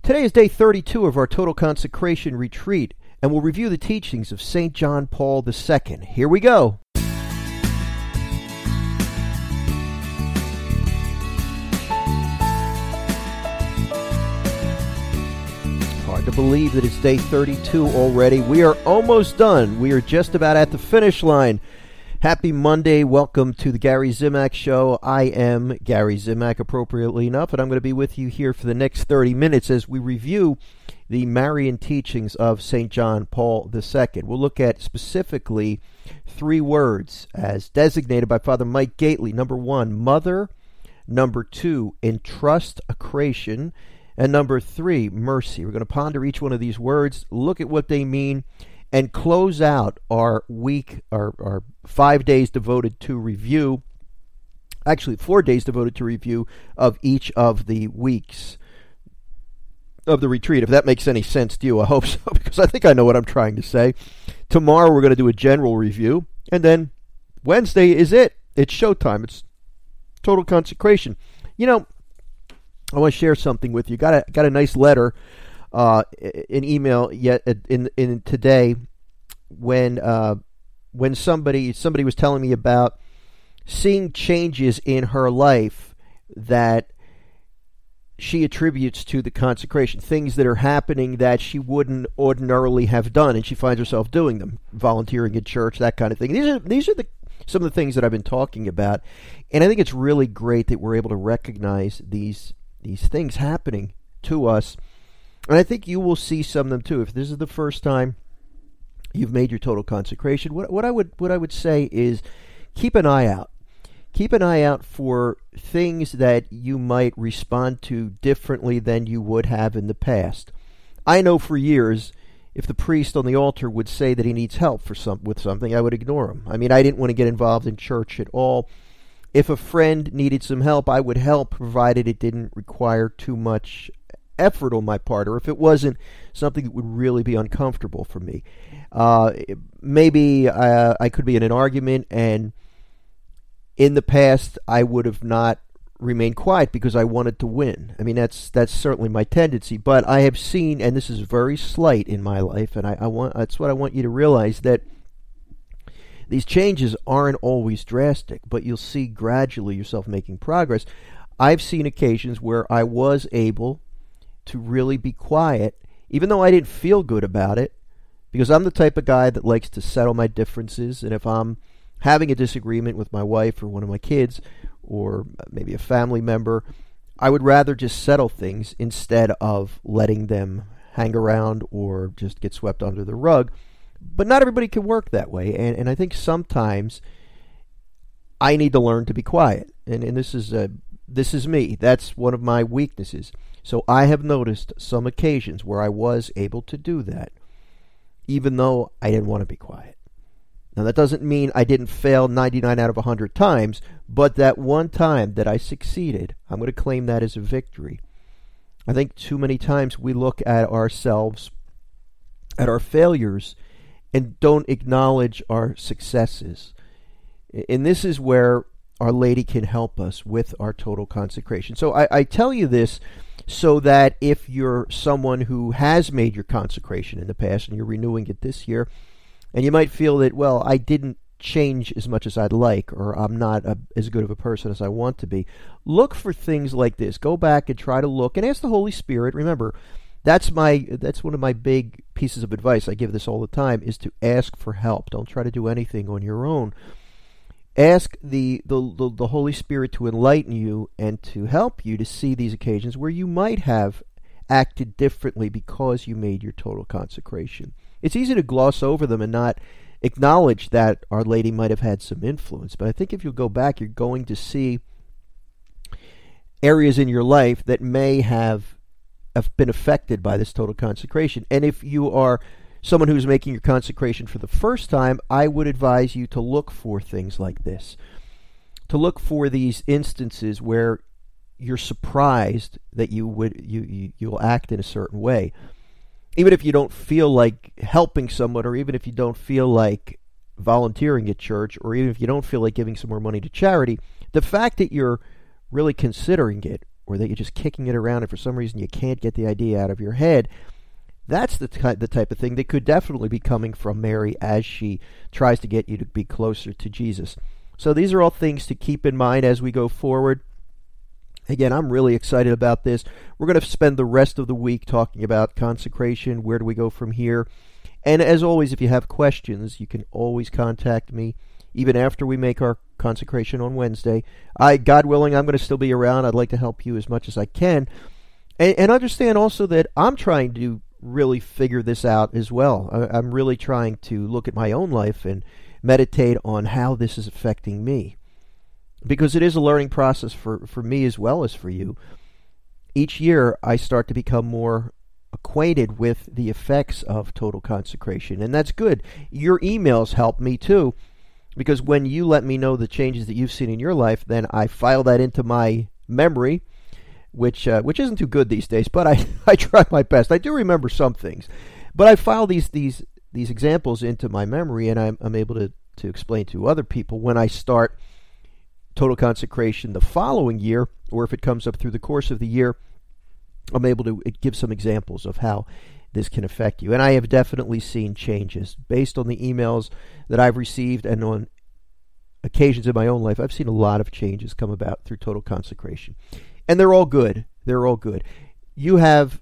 Today is day 32 of our Total Consecration Retreat, and we'll review the teachings of St. John Paul II. Here we go. Hard to believe that it's day 32 already. We are almost done. We are just about at the finish line. Happy Monday. Welcome to the Gary Zimak Show. I am Gary Zimak, appropriately enough, and I'm going to be with you here for the next 30 minutes as we review the Marian teachings of St. John Paul II. We'll look at specifically three words as designated by Father Mike Gately. Number one, mother. Number two, entrustacration. And number three, mercy. We're going to ponder each one of these words, look at what they mean, and close out our week, our 5 days devoted to review, actually 4 days devoted to review of each of the weeks of the retreat, if that makes any sense to you. I hope so, because I think I know what I'm trying to say. Tomorrow we're going to do a general review, and then Wednesday is it. It's showtime. It's total consecration. You know, I want to share something with you. Got a nice letter, an email yet in today when somebody was telling me about seeing changes in her life that she attributes to the consecration, things that are happening that she wouldn't ordinarily have done, and she finds herself doing them, volunteering at church, that kind of thing. These are some of the things that I've been talking about, and I think it's really great that we're able to recognize these things happening to us. And I think you will see some of them too. If this is the first time you've made your total consecration, what I would say is keep an eye out. Keep an eye out for things that you might respond to differently than you would have in the past. I know for years, if the priest on the altar would say that he needs help with something, I would ignore him. I mean, I didn't want to get involved in church at all. If a friend needed some help, I would help, provided it didn't require too much effort on my part, or if it wasn't something that would really be uncomfortable for me. Maybe I could be in an argument, and in the past I would have not remained quiet because I wanted to win. I mean, that's certainly my tendency, but I have seen, and this is very slight in my life, and that's what I want you to realize, that these changes aren't always drastic, but you'll see gradually yourself making progress. I've seen occasions where I was able to really be quiet, even though I didn't feel good about it, because I'm the type of guy that likes to settle my differences, and if I'm having a disagreement with my wife or one of my kids, or maybe a family member, I would rather just settle things instead of letting them hang around or just get swept under the rug. But not everybody can work that way, and I think sometimes I need to learn to be quiet, and this is me. That's one of my weaknesses. So I have noticed some occasions where I was able to do that, even though I didn't want to be quiet. Now, that doesn't mean I didn't fail 99 out of 100 times, but that one time that I succeeded, I'm going to claim that as a victory. I think too many times we look at ourselves, at our failures, and don't acknowledge our successes. And this is where Our Lady can help us with our total consecration. So I tell you this so that if you're someone who has made your consecration in the past and you're renewing it this year, and you might feel that, well, I didn't change as much as I'd like, or I'm not as good of a person as I want to be, look for things like this. Go back and try to look and ask the Holy Spirit. Remember, that's one of my big pieces of advice. I give this all the time, is to ask for help. Don't try to do anything on your own. Ask the Holy Spirit to enlighten you and to help you to see these occasions where you might have acted differently because you made your total consecration. It's easy to gloss over them and not acknowledge that Our Lady might have had some influence, but I think if you go back, you're going to see areas in your life that may have been affected by this total consecration. And if you are someone who's making your consecration for the first time, I would advise you to look for things like this, to look for these instances where you're surprised that you'll act in a certain way. Even if you don't feel like helping someone, or even if you don't feel like volunteering at church, or even if you don't feel like giving some more money to charity, the fact that you're really considering it or that you're just kicking it around and for some reason you can't get the idea out of your head, that's the type of thing that could definitely be coming from Mary as she tries to get you to be closer to Jesus. So these are all things to keep in mind as we go forward. Again, I'm really excited about this. We're going to spend the rest of the week talking about consecration. Where do we go from here? And as always, if you have questions, you can always contact me, even after we make our consecration on Wednesday. God willing, I'm going to still be around. I'd like to help you as much as I can. And understand also that I'm trying to really figure this out as well. I'm really trying to look at my own life and meditate on how this is affecting me. Because it is a learning process for me as well as for you. Each year I start to become more acquainted with the effects of total consecration. And that's good. Your emails help me too. Because when you let me know the changes that you've seen in your life, then I file that into my memory, which isn't too good these days, but I try my best. I do remember some things. But I file these examples into my memory, and I'm able to explain to other people when I start total consecration the following year, or if it comes up through the course of the year, I'm able to give some examples of how this can affect you. And I have definitely seen changes based on the emails that I've received and on occasions in my own life. I've seen a lot of changes come about through total consecration. And they're all good. They're all good. You have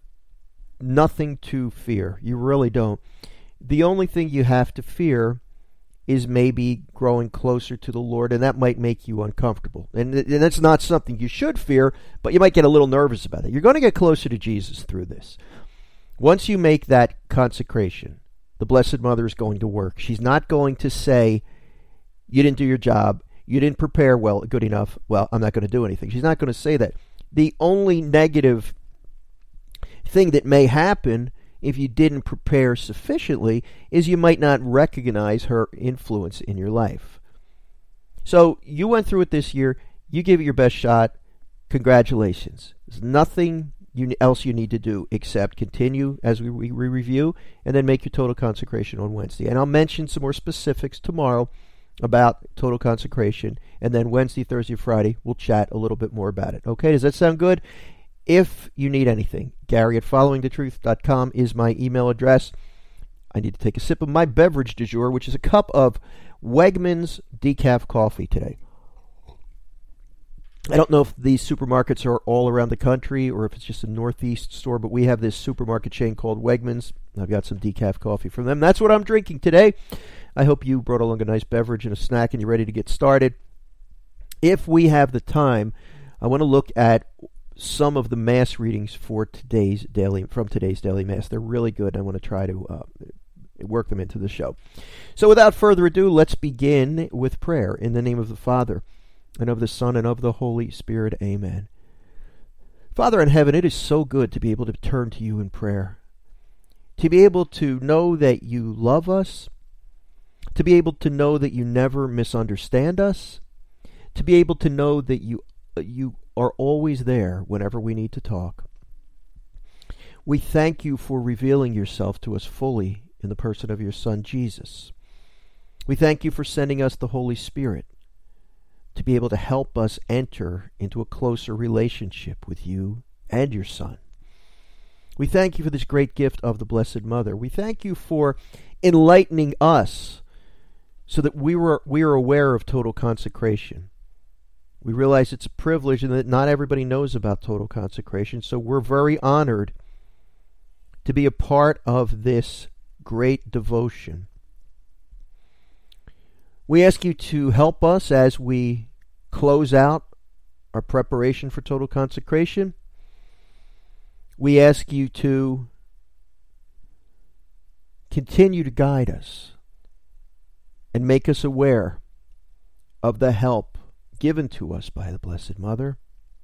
nothing to fear. You really don't. The only thing you have to fear is maybe growing closer to the Lord, and that might make you uncomfortable. And that's not something you should fear, but you might get a little nervous about it. You're going to get closer to Jesus through this. Once you make that consecration, the Blessed Mother is going to work. She's not going to say, you didn't do your job, you didn't prepare good enough, well, I'm not going to do anything. She's not going to say that. The only negative thing that may happen if you didn't prepare sufficiently is you might not recognize her influence in your life. So you went through it this year. You gave it your best shot. Congratulations. There's nothing else you need to do except continue as we review and then make your total consecration on Wednesday. And I'll mention some more specifics tomorrow about total consecration, and then Wednesday, Thursday, Friday, we'll chat a little bit more about it. Okay, does that sound good? If you need anything, Gary@followingthetruth.com is my email address. I need to take a sip of my beverage du jour, which is a cup of Wegmans decaf coffee today. I don't know if these supermarkets are all around the country or if it's just a Northeast store, but we have this supermarket chain called Wegmans. I've got some decaf coffee from them. That's what I'm drinking today. I hope you brought along a nice beverage and a snack and you're ready to get started. If we have the time, I want to look at some of the Mass readings from today's daily Mass. They're really good. I want to try to work them into the show. So without further ado, let's begin with prayer. In the name of the Father, and of the Son, and of the Holy Spirit. Amen. Father in heaven, it is so good to be able to turn to you in prayer, to be able to know that you love us, to be able to know that you never misunderstand us, to be able to know that you are always there whenever we need to talk. We thank you for revealing yourself to us fully in the person of your Son, Jesus. We thank you for sending us the Holy Spirit to be able to help us enter into a closer relationship with you and your Son. We thank you for this great gift of the Blessed Mother. We thank you for enlightening us so that we are aware of total consecration. We realize it's a privilege and that not everybody knows about total consecration, so we're very honored to be a part of this great devotion. We ask you to help us as we close out our preparation for total consecration. We ask you to continue to guide us and make us aware of the help given to us by the Blessed Mother.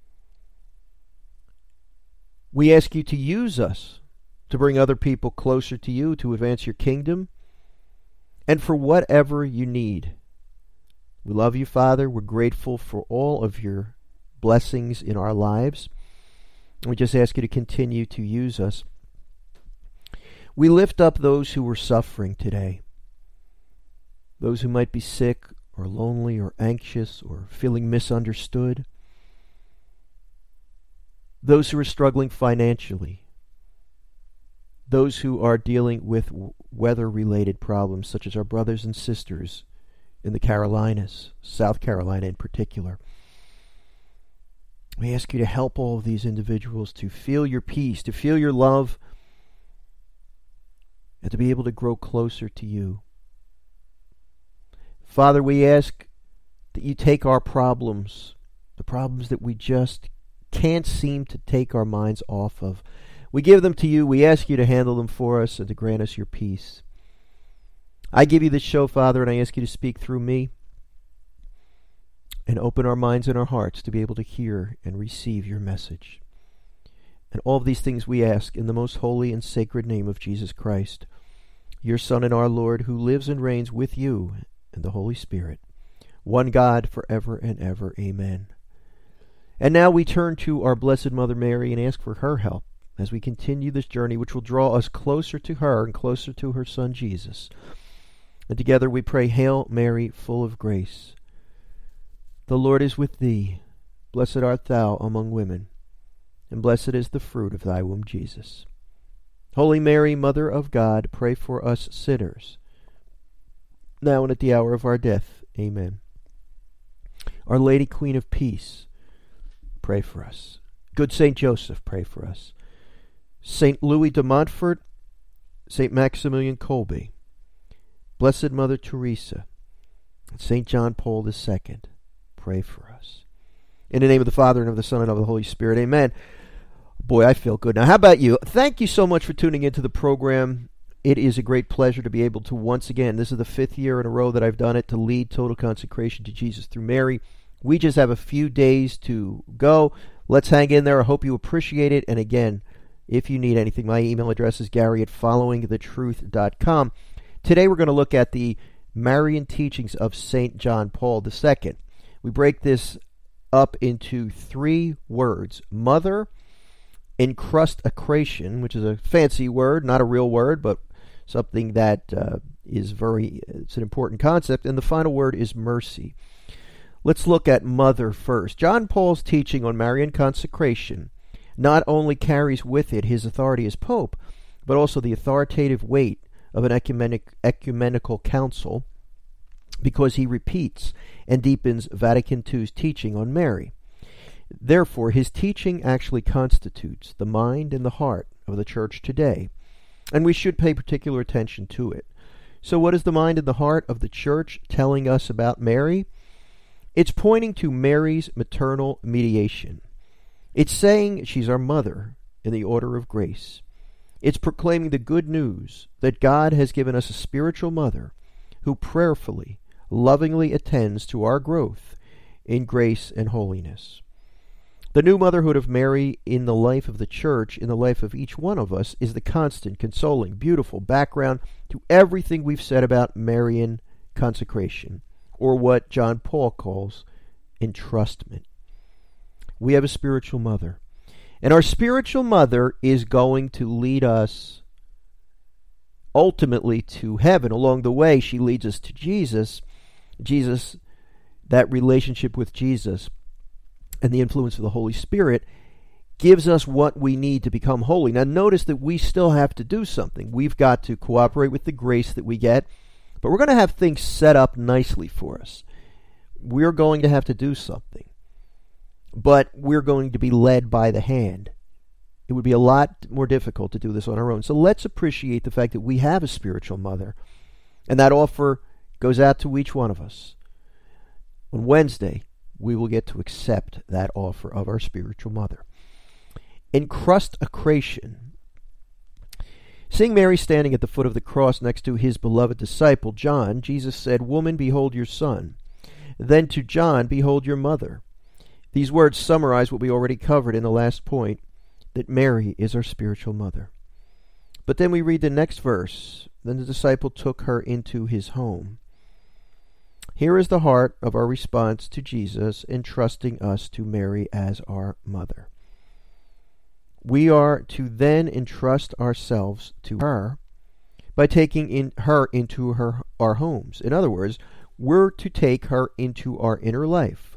We ask you to use us to bring other people closer to you, to advance your kingdom, and for whatever you need. We love you, Father. We're grateful for all of your blessings in our lives. We just ask you to continue to use us. We lift up those who are suffering today, those who might be sick or lonely or anxious or feeling misunderstood. those who are struggling financially, those who are dealing with weather-related problems, such as our brothers and sisters in the Carolinas, South Carolina in particular. We ask you to help all of these individuals to feel your peace, to feel your love, and to be able to grow closer to you. Father, we ask that you take our problems, the problems that we just can't seem to take our minds off of. We give them to you. We ask you to handle them for us and to grant us your peace. I give you this show, Father, and I ask you to speak through me and open our minds and our hearts to be able to hear and receive your message. And all of these things we ask in the most holy and sacred name of Jesus Christ, your Son and our Lord, who lives and reigns with you and the Holy Spirit, one God forever and ever. Amen. And now we turn to our Blessed Mother Mary and ask for her help as we continue this journey which will draw us closer to her and closer to her Son Jesus. And together we pray, Hail Mary, full of grace. The Lord is with thee. Blessed art thou among women, and blessed is the fruit of thy womb, Jesus. Holy Mary, Mother of God, pray for us sinners, now and at the hour of our death. Amen. Our Lady, Queen of Peace, pray for us. Good Saint Joseph, pray for us. Saint Louis de Montfort, Saint Maximilian Kolbe, Blessed Mother Teresa, and Saint John Paul II, pray for us. In the name of the Father, and of the Son, and of the Holy Spirit. Amen. Boy, I feel good. Now, how about you? Thank you so much for tuning into the program. It is a great pleasure to be able to once again, this is the 5th year in a row that I've done it, to lead total consecration to Jesus through Mary. We just have a few days to go. Let's hang in there. I hope you appreciate it. And again, if you need anything, my email address is gary@followingthetruth.com. Today we're going to look at the Marian teachings of St. John Paul II. We break this up into 3 words: mother, encrustacration, which is a fancy word, not a real word, but something that is it's an important concept, and the final word is mercy. Let's look at mother first. John Paul's teaching on Marian consecration not only carries with it his authority as Pope, but also the authoritative weight of an ecumenical council, because he repeats and deepens Vatican II's teaching on Mary. Therefore, his teaching actually constitutes the mind and the heart of the Church today, and we should pay particular attention to it. So what is the mind and the heart of the Church telling us about Mary? It's pointing to Mary's maternal mediation. It's saying she's our mother in the order of grace. It's proclaiming the good news that God has given us a spiritual mother who prayerfully, lovingly attends to our growth in grace and holiness. The new motherhood of Mary in the life of the Church, in the life of each one of us, is the constant, consoling, beautiful background to everything we've said about Marian consecration, or what John Paul calls entrustment. We have a spiritual mother, and our spiritual mother is going to lead us ultimately to heaven. Along the way, she leads us to Jesus, that relationship with Jesus, and the influence of the Holy Spirit gives us what we need to become holy. Now notice that we still have to do something. We've got to cooperate with the grace that we get, but we're going to have things set up nicely for us. We're going to have to do something, but we're going to be led by the hand. It would be a lot more difficult to do this on our own. So let's appreciate the fact that we have a spiritual mother, and that offer goes out to each one of us. On Wednesday, we will get to accept that offer of our spiritual mother. Encrustacration. Seeing Mary standing at the foot of the cross next to his beloved disciple John, Jesus said, "Woman, behold your son." Then to John, "Behold your mother." These words summarize what we already covered in the last point, that Mary is our spiritual mother. But then we read the next verse. Then the disciple took her into his home. Here is the heart of our response to Jesus, entrusting us to Mary as our mother. We are to then entrust ourselves to her by taking her into our homes. In other words, we're to take her into our inner life,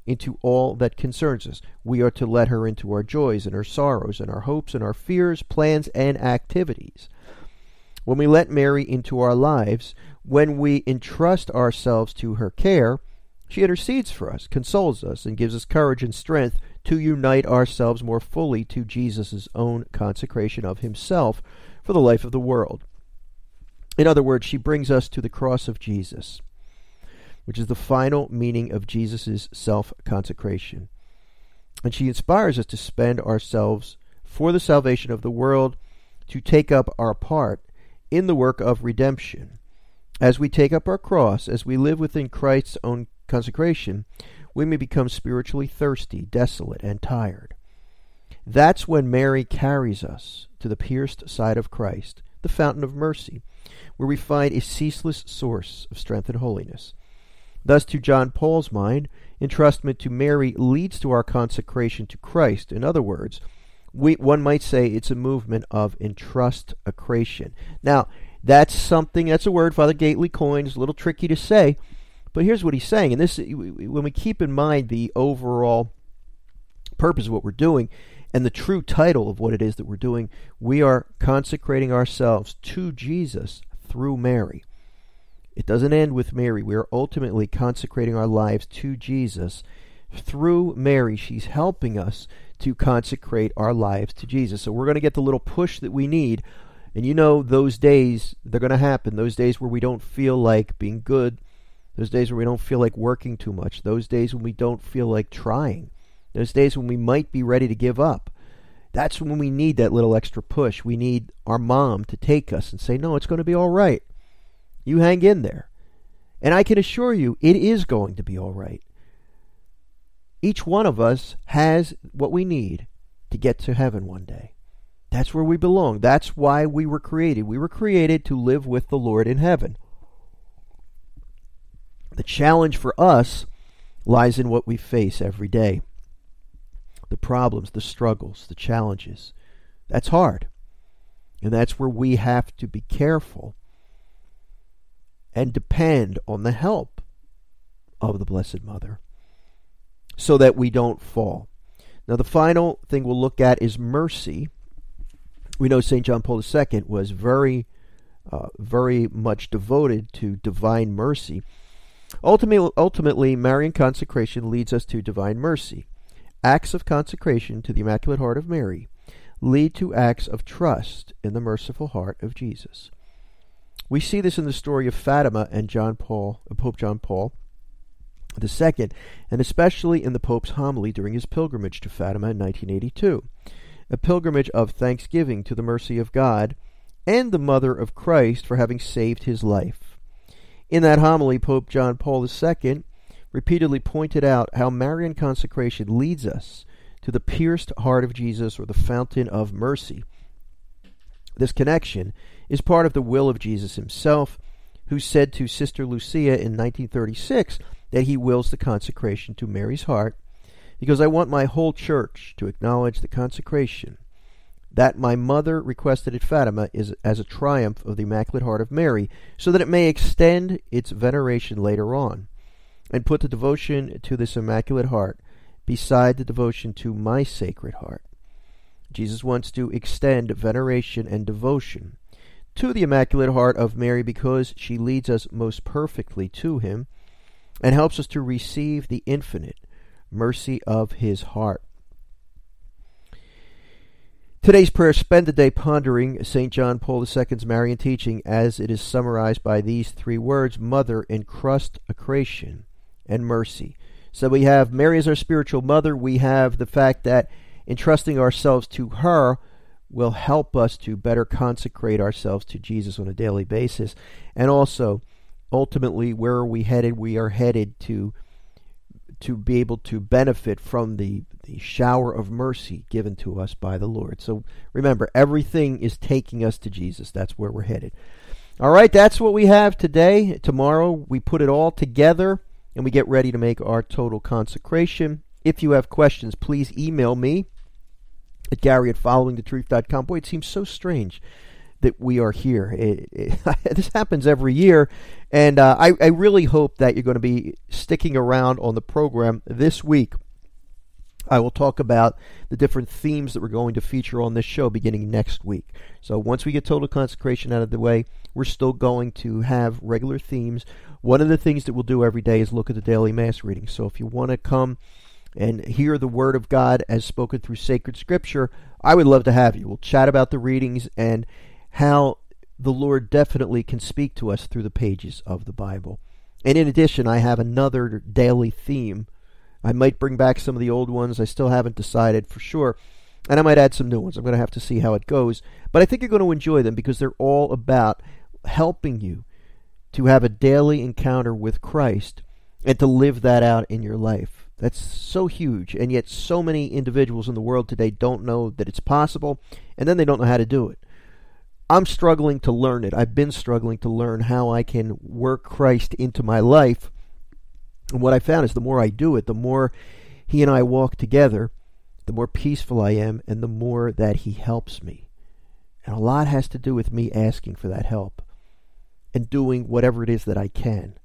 into all that concerns us. We are to let her into our joys and our sorrows and our hopes and our fears, plans, and activities. When we let Mary into our lives, when we entrust ourselves to her care, she intercedes for us, consoles us, and gives us courage and strength to unite ourselves more fully to Jesus' own consecration of himself for the life of the world. In other words, she brings us to the cross of Jesus, which is the final meaning of Jesus' self-consecration. And she inspires us to spend ourselves for the salvation of the world, to take up our part in the work of redemption. As we take up our cross, as we live within Christ's own consecration, we may become spiritually thirsty, desolate, and tired. That's when Mary carries us to the pierced side of Christ, the fountain of mercy, where we find a ceaseless source of strength and holiness. Thus, to John Paul's mind, entrustment to Mary leads to our consecration to Christ. In other words, one might say it's a movement of entrust-acration. Now, that's a word Father Gately coined. It's a little tricky to say, but here's what he's saying. And this, when we keep in mind the overall purpose of what we're doing and the true title of what it is that we're doing, we are consecrating ourselves to Jesus through Mary. It doesn't end with Mary. We are ultimately consecrating our lives to Jesus through Mary. She's helping us to consecrate our lives to Jesus. So we're going to get the little push that we need. And you know, those days, they're going to happen. Those days where we don't feel like being good. Those days where we don't feel like working too much. Those days when we don't feel like trying. Those days when we might be ready to give up. That's when we need that little extra push. We need our mom to take us and say, no, it's going to be all right. You hang in there. And I can assure you, it is going to be all right. Each one of us has what we need to get to heaven one day. That's where we belong. That's why we were created. We were created to live with the Lord in heaven. The challenge for us lies in what we face every day. The problems, the struggles, the challenges. That's hard. And that's where we have to be careful and depend on the help of the Blessed Mother so that we don't fall. Now, the final thing we'll look at is mercy. We know St. John Paul II was very much devoted to divine mercy. Ultimately, Marian consecration leads us to divine mercy. Acts of consecration to the Immaculate Heart of Mary lead to acts of trust in the merciful heart of Jesus. We see this in the story of Fatima and Pope John Paul II, and especially in the Pope's homily during his pilgrimage to Fatima in 1982, a pilgrimage of thanksgiving to the mercy of God and the Mother of Christ for having saved his life. In that homily, Pope John Paul II repeatedly pointed out how Marian consecration leads us to the pierced heart of Jesus, or the fountain of mercy. This connection is part of the will of Jesus himself, who said to Sister Lucia in 1936 that he wills the consecration to Mary's heart, because I want my whole church to acknowledge the consecration that my mother requested at Fatima is as a triumph of the Immaculate Heart of Mary, so that it may extend its veneration later on, and put the devotion to this Immaculate Heart beside the devotion to my Sacred Heart. Jesus wants to extend veneration and devotion to the Immaculate Heart of Mary because she leads us most perfectly to him and helps us to receive the infinite mercy of his heart. Today's prayer, spend the day pondering St. John Paul II's Marian teaching as it is summarized by these three words: Mother, entrust-acration, and mercy. So we have Mary as our spiritual mother. We have the fact that entrusting ourselves to her will help us to better consecrate ourselves to Jesus on a daily basis. And also, ultimately, where are we headed? We are headed to be able to benefit from the shower of mercy given to us by the Lord. So remember, everything is taking us to Jesus. That's where we're headed. All right, that's what we have today. Tomorrow, we put it all together and we get ready to make our total consecration. If you have questions, please email me at Gary@followingthetruth.com. Boy, it seems so strange that we are here. This happens every year, and I really hope that you're going to be sticking around on the program this week. I will talk about the different themes that we're going to feature on this show beginning next week. So once we get total consecration out of the way, we're still going to have regular themes. One of the things that we'll do every day is look at the daily Mass reading. So if you want to come and hear the Word of God as spoken through sacred Scripture, I would love to have you. We'll chat about the readings and how the Lord definitely can speak to us through the pages of the Bible. And in addition, I have another daily theme. I might bring back some of the old ones. I still haven't decided for sure. And I might add some new ones. I'm going to have to see how it goes. But I think you're going to enjoy them because they're all about helping you to have a daily encounter with Christ and to live that out in your life. That's so huge. And yet so many individuals in the world today don't know that it's possible, and then they don't know how to do it. I'm struggling to learn it. I've been struggling to learn how I can work Christ into my life. And what I found is the more I do it, the more He and I walk together, the more peaceful I am, and the more that He helps me. And a lot has to do with me asking for that help and doing whatever it is that I can.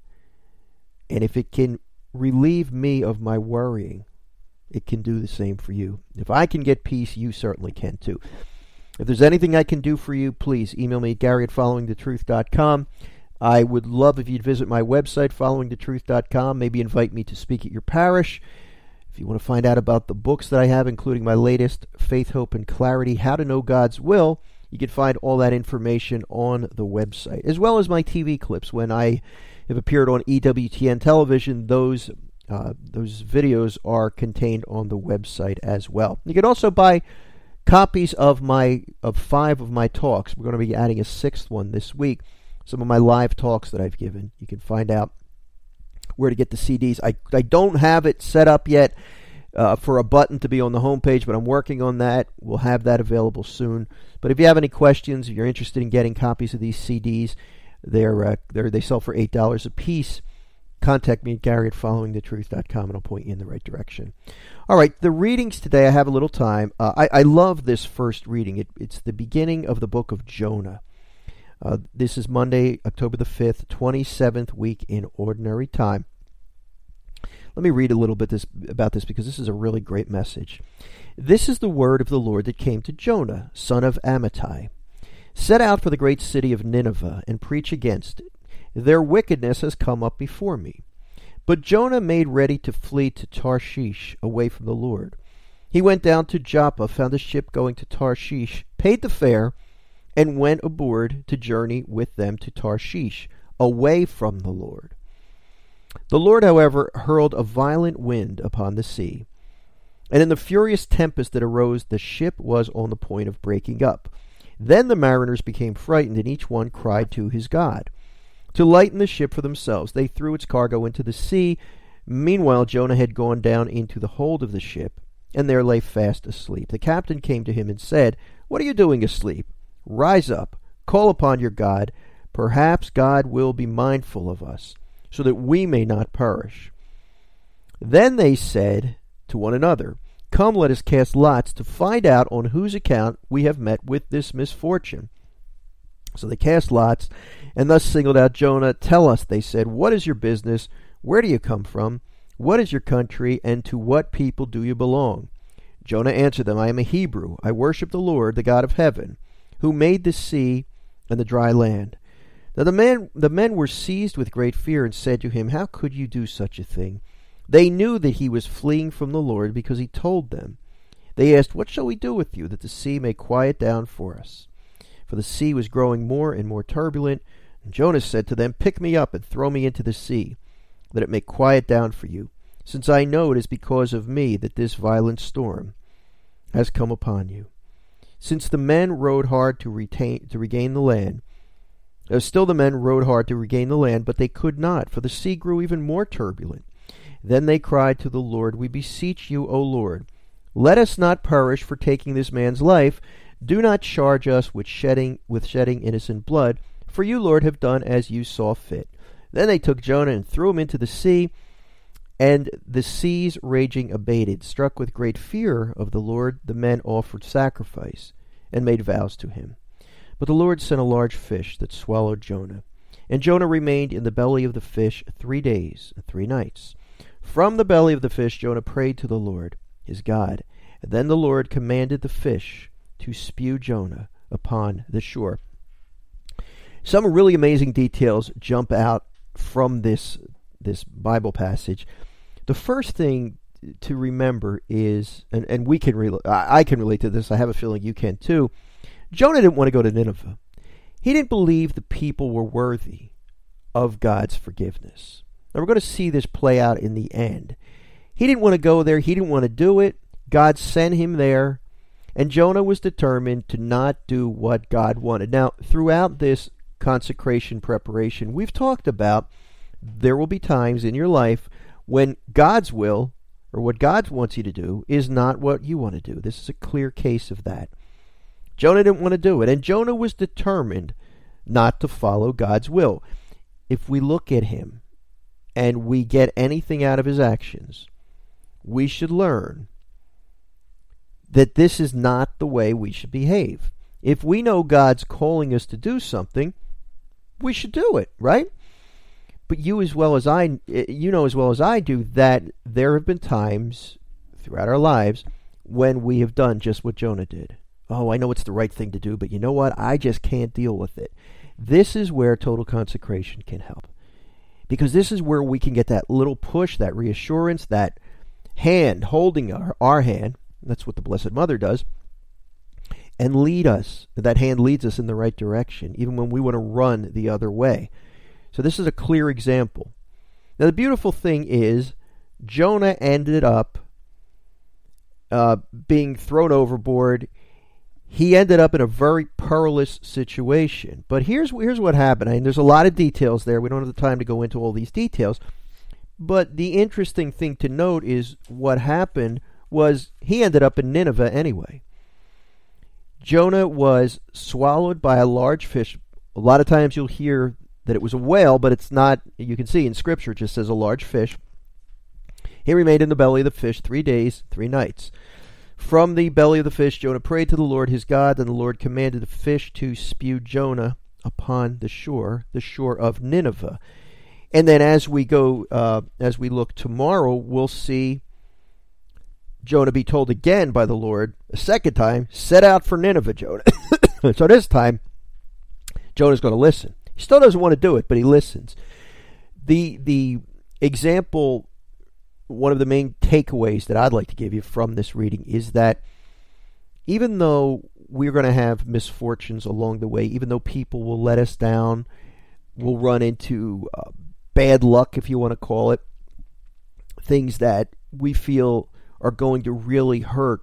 And if it can relieve me of my worrying, it can do the same for you. If I can get peace, you certainly can too. If there's anything I can do for you, please email me at Gary@followingthetruth.com. I would love if you'd visit my website, followingthetruth.com, maybe invite me to speak at your parish. If you want to find out about the books that I have, including my latest, Faith, Hope, and Clarity, How to Know God's Will, you can find all that information on the website, as well as my TV clips. When I have appeared on EWTN television, those videos are contained on the website as well. You can also buy copies of 5 of my talks. We're going to be adding a 6th one this week. Some of my live talks that I've given. You can find out where to get the CDs. I don't have it set up yet for a button to be on the homepage, but I'm working on that. We'll have that available soon. But if you have any questions, if you're interested in getting copies of these CDs, they sell for $8 a piece. Contact me at Gary@followingthetruth.com, and I'll point you in the right direction. All right, the readings today, I have a little time. I love this first reading. It's the beginning of the book of Jonah. This is Monday, October the 5th, 27th week in Ordinary Time. Let me read a little bit about this because this is a really great message. This is the word of the Lord that came to Jonah, son of Amittai. Set out for the great city of Nineveh and preach against it. Their wickedness has come up before me. But Jonah made ready to flee to Tarshish away from the Lord. He went down to Joppa, found a ship going to Tarshish, paid the fare, and went aboard to journey with them to Tarshish, away from the Lord. The Lord, however, hurled a violent wind upon the sea, and in the furious tempest that arose, the ship was on the point of breaking up. Then the mariners became frightened, and each one cried to his God. To lighten the ship for themselves, they threw its cargo into the sea. Meanwhile, Jonah had gone down into the hold of the ship, and there lay fast asleep. The captain came to him and said, "What are you doing asleep? Rise up, call upon your God. Perhaps God will be mindful of us, so that we may not perish." Then they said to one another, "Come, let us cast lots to find out on whose account we have met with this misfortune." So they cast lots, and thus singled out Jonah. "Tell us," they said, "what is your business? Where do you come from? What is your country, and to what people do you belong?" Jonah answered them, "I am a Hebrew. I worship the Lord, the God of heaven, who made the sea and the dry land." Now the men were seized with great fear and said to him, "How could you do such a thing?" They knew that he was fleeing from the Lord because he told them. They asked, "What shall we do with you, that the sea may quiet down for us?" For the sea was growing more and more turbulent. And Jonah said to them, "Pick me up and throw me into the sea, that it may quiet down for you, since I know it is because of me that this violent storm has come upon you." Since the men rowed hard to regain the land, still the men rowed hard to regain the land, but they could not, for the sea grew even more turbulent. Then they cried to the Lord, "We beseech you, O Lord, let us not perish for taking this man's life. Do not charge us with shedding innocent blood, for you, Lord, have done as you saw fit." Then they took Jonah and threw him into the sea, and the seas raging abated. Struck with great fear of the Lord, the men offered sacrifice and made vows to him. But the Lord sent a large fish that swallowed Jonah. And Jonah remained in the belly of the fish 3 days and 3 nights. From the belly of the fish Jonah prayed to the Lord, his God. And then the Lord commanded the fish to spew Jonah upon the shore. Some really amazing details jump out from this Bible passage. The first thing to remember is, and I can relate to this, I have a feeling you can too, Jonah didn't want to go to Nineveh. He didn't believe the people were worthy of God's forgiveness. Now we're going to see this play out in the end. He didn't want to go there. He didn't want to do it. God sent him there, and Jonah was determined to not do what God wanted. Now, throughout this consecration preparation, we've talked about there will be times in your life when God's will, or what God wants you to do, is not what you want to do. This is a clear case of that. Jonah didn't want to do it, and Jonah was determined not to follow God's will. If we look at him and we get anything out of his actions, we should learn that this is not the way we should behave. If we know God's calling us to do something, we should do it, right? But you know as well as I do that there have been times throughout our lives when we have done just what Jonah did. Oh, I know it's the right thing to do, but you know what? I just can't deal with it. This is where total consecration can help. Because this is where we can get that little push, that reassurance, that hand holding our hand. That's what the Blessed Mother does. And lead us. That hand leads us in the right direction, even when we want to run the other way. So this is a clear example. Now the beautiful thing is, Jonah ended up being thrown overboard. He ended up in a very perilous situation. But here's what happened. I mean, there's a lot of details there. We don't have the time to go into all these details. But the interesting thing to note is what happened was he ended up in Nineveh anyway. Jonah was swallowed by a large fish. A lot of times you'll hear that it was a whale, but it's not. You can see in Scripture it just says a large fish. He remained in the belly of the fish 3 days, 3 nights. From the belly of the fish, Jonah prayed to the Lord his God, and the Lord commanded the fish to spew Jonah upon the shore of Nineveh. And then as we look tomorrow, we'll see Jonah be told again by the Lord a second time, set out for Nineveh, Jonah. So this time, Jonah's going to listen. He still doesn't want to do it, but he listens. The example, one of the main takeaways that I'd like to give you from this reading is that even though we're going to have misfortunes along the way, even though people will let us down, we'll run into bad luck, if you want to call it, things that we feel are going to really hurt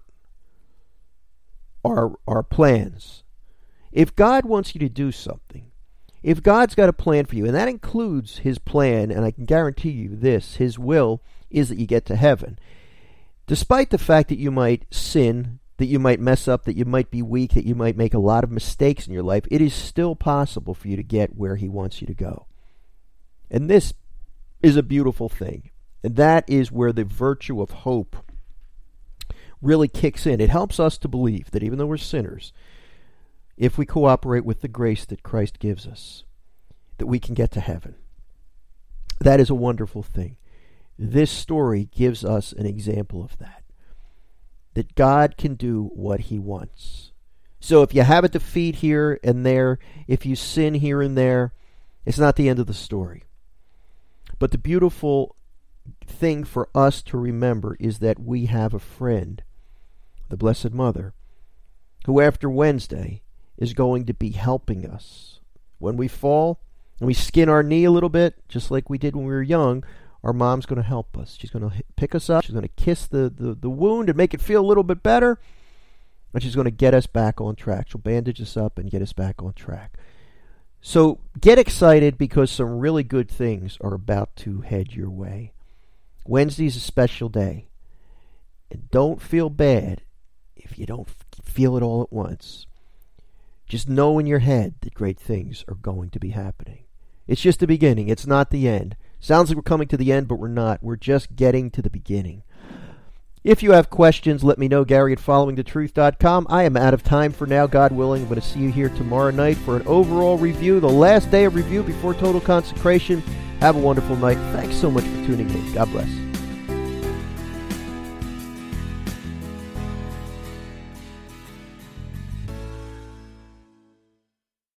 our plans. If God wants you to do something, if God's got a plan for you, and that includes his plan, and I can guarantee you this, his will is that you get to heaven. Despite the fact that you might sin, that you might mess up, that you might be weak, that you might make a lot of mistakes in your life, it is still possible for you to get where he wants you to go. And this is a beautiful thing. And that is where the virtue of hope really kicks in. It helps us to believe that even though we're sinners, if we cooperate with the grace that Christ gives us, that we can get to heaven. That is a wonderful thing. This story gives us an example of that. That God can do what he wants. So if you have a defeat here and there, if you sin here and there, it's not the end of the story. But the beautiful thing for us to remember is that we have a friend, the Blessed Mother, who after Wednesday is going to be helping us. When we fall and we skin our knee a little bit, just like we did when we were young, our mom's going to help us. She's going to pick us up. She's going to kiss the wound and make it feel a little bit better. And she's going to get us back on track. She'll bandage us up and get us back on track. So get excited because some really good things are about to head your way. Wednesday's a special day. And don't feel bad if you don't feel it all at once. Just know in your head that great things are going to be happening. It's just the beginning. It's not the end. Sounds like we're coming to the end, but we're not. We're just getting to the beginning. If you have questions, let me know, Gary at followingthetruth.com. I am out of time for now, God willing. I'm going to see you here tomorrow night for an overall review, the last day of review before total consecration. Have a wonderful night. Thanks so much for tuning in. God bless.